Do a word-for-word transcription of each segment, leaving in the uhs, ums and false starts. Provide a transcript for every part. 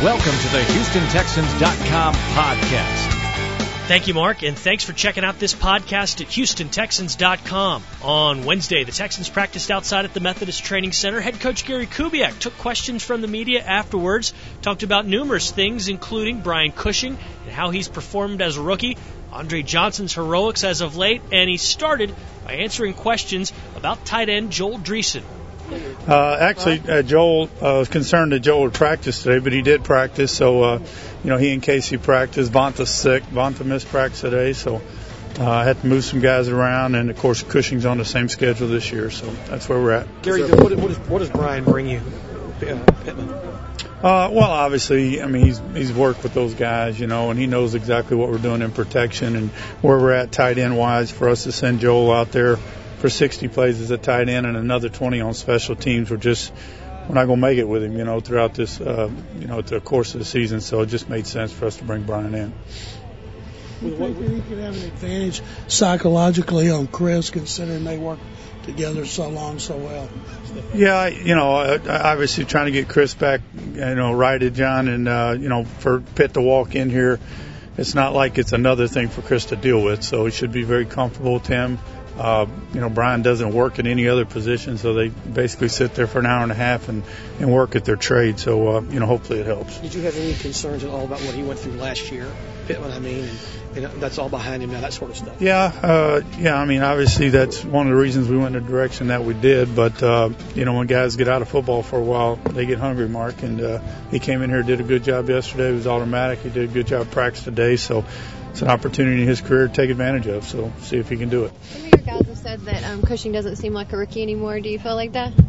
Welcome to the Houston Texans dot com podcast. Thank you, Mark, and thanks for checking out this podcast at Houston Texans dot com. On Wednesday, the Texans practiced outside at the Methodist Training Center. Head coach Gary Kubiak took questions from the media afterwards, talked about numerous things, including Brian Cushing and how he's performed as a rookie, Andre Johnson's heroics as of late, and he started by answering questions about tight end Joel Dreesen. Uh, actually, uh, Joel uh, was concerned that Joel would practice today, but he did practice. So, uh, you know, he and Casey practiced. Vonta's sick. Vonta missed practice today, so uh, I had to move some guys around. And, of course, Cushing's on the same schedule this year, so that's where we're at. Gary, what, what, is, what does Brian bring you, uh, Pittman? Uh, well, obviously, I mean, he's he's worked with those guys, you know, and he knows exactly what we're doing in protection and where we're at tight end-wise. For us to send Joel out there for sixty plays as a tight end and another twenty on special teams, we're just we're not going to make it with him, you know, throughout this, uh, you know, the course of the season. So it just made sense for us to bring Brian in. Do you think he could have an advantage psychologically on Chris, considering they work together so long, so well? Yeah, you know, obviously trying to get Chris back, you know, righted, John, and uh, you know, for Pitt to walk in here, it's not like it's another thing for Chris to deal with. So he should be very comfortable with him. Uh, you know, Brian doesn't work in any other position, so they basically sit there for an hour and a half and, and work at their trade. So, uh, you know, hopefully it helps. Did you have any concerns at all about what he went through last year, Pittman, I mean, and, and that's all behind him now, that sort of stuff? Yeah, uh, yeah, I mean, obviously that's one of the reasons we went in the direction that we did. But, uh, you know, when guys get out of football for a while, they get hungry, Mark. And uh, he came in here, did a good job yesterday. It was automatic. He did a good job practice today. So it's an opportunity in his career to take advantage of. So see if he can do it. Some of your guys have said that um, Cushing doesn't seem like a rookie anymore. Do you feel like that?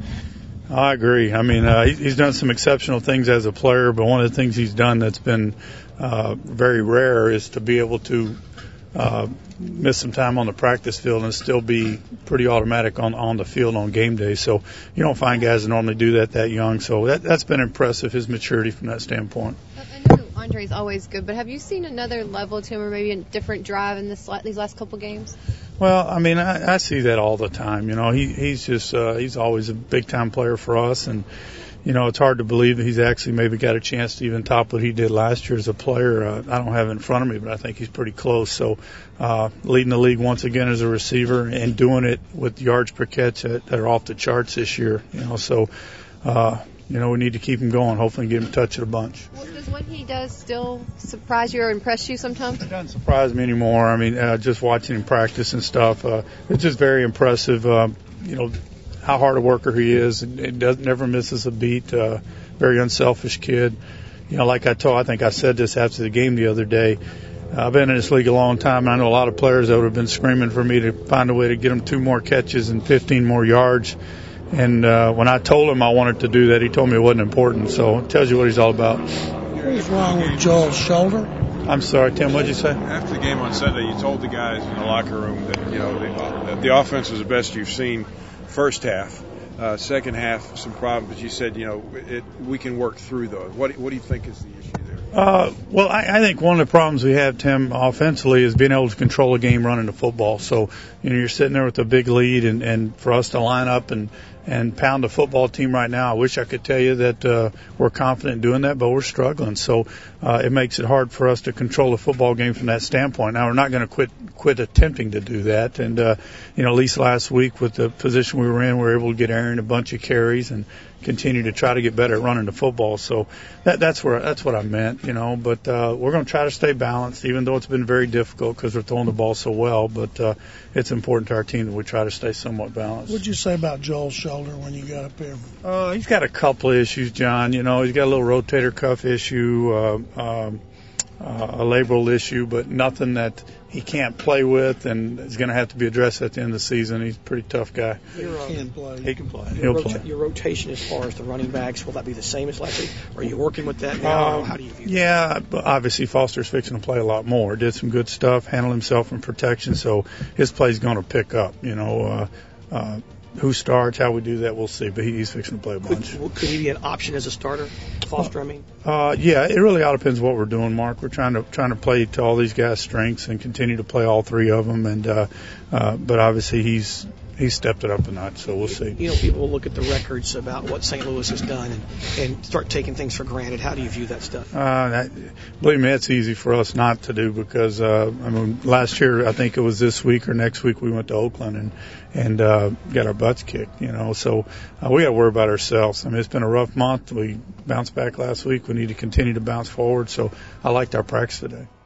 I agree. I mean, uh, he's done some exceptional things as a player, but one of the things he's done that's been uh, very rare is to be able to uh, miss some time on the practice field and still be pretty automatic on, on the field on game day. So you don't find guys that normally do that that young. So that, that's been impressive, his maturity from that standpoint. I know Andre's always good, but have you seen another level to him or maybe a different drive in this these last couple games? Well, I mean, I, I see that all the time. You know, he, he's just uh, he's always a big-time player for us. And, you know, it's hard to believe that he's actually maybe got a chance to even top what he did last year as a player. Uh, I don't have it in front of me, but I think he's pretty close. So uh, leading the league once again as a receiver and doing it with yards per catch that, that are off the charts this year. You know, so, uh, you know, we need to keep him going, hopefully get him touch it a bunch. Well, does what he does still surprise you or impress you sometimes? It doesn't surprise me anymore. I mean, uh, just watching him practice and stuff, uh, it's just very impressive, uh, you know, how hard a worker he is. It does, never misses a beat. Uh, very unselfish kid. You know, like I told, I think I said this after the game the other day. Uh, I've been in this league a long time, and I know a lot of players that would have been screaming for me to find a way to get him two more catches and fifteen more yards. And uh, when I told him I wanted to do that, he told me it wasn't important. So it tells you what he's all about. What's wrong with Joel's shoulder? I'm sorry, Tim, what did you say? After the game on Sunday, you told the guys in the locker room that, you know, the, that the offense was the best you've seen first half. Uh, second half, some problems, but you said, you know, it, we can work through those. What, what do you think is the issue there? Uh, well, I, I think one of the problems we have, Tim, offensively is being able to control a game running the football. So, you know, you're sitting there with a big lead, and, and for us to line up and, and pound the football team right now, I wish I could tell you that uh, we're confident in doing that, but we're struggling. So uh, it makes it hard for us to control the football game from that standpoint. Now, we're not going to quit quit attempting to do that. And, uh, you know, at least last week with the position we were in, we were able to get Aaron a bunch of carries and continue to try to get better at running the football. So that, that's where that's what I meant, you know. But uh, we're going to try to stay balanced, even though it's been very difficult because we're throwing the ball so well. But uh, it's important to our team that we try to stay somewhat balanced. What did you say about Joel's shoulder when you got up here? Uh, he's got a couple of issues, John. You know, he's got a little rotator cuff issue, uh, um, uh, a labral issue, but nothing that he can't play with and is going to have to be addressed at the end of the season. He's a pretty tough guy. He can play. He can play. Your, He'll rota- play. your rotation as far as the running backs, will that be the same as last week? Are you working with that now? Um, How do you view that? Yeah, but obviously Foster's fixing to play a lot more. Did some good stuff, handled himself in protection, so his play's going to pick up. You know, uh, uh, who starts, how we do that, we'll see. But he, he's fixing to play a bunch. Could, could he be an option as a starter, Foster, I mean? Uh, yeah, it really all depends what we're doing, Mark. We're trying to trying to play to all these guys' strengths and continue to play all three of them. And uh, uh, but obviously he's he stepped it up a notch. So we'll see. You know, people will look at the records about what Saint Louis has done and, and start taking things for granted. How do you view that stuff? Uh, that, believe me, that's easy for us not to do because uh, I mean, last year I think it was this week or next week we went to Oakland and and uh, got our butts kicked. You know, so uh, we got to worry about ourselves. I mean, it's been a rough month. We bounced back last week. We need to continue to bounce forward. So I liked our practice today.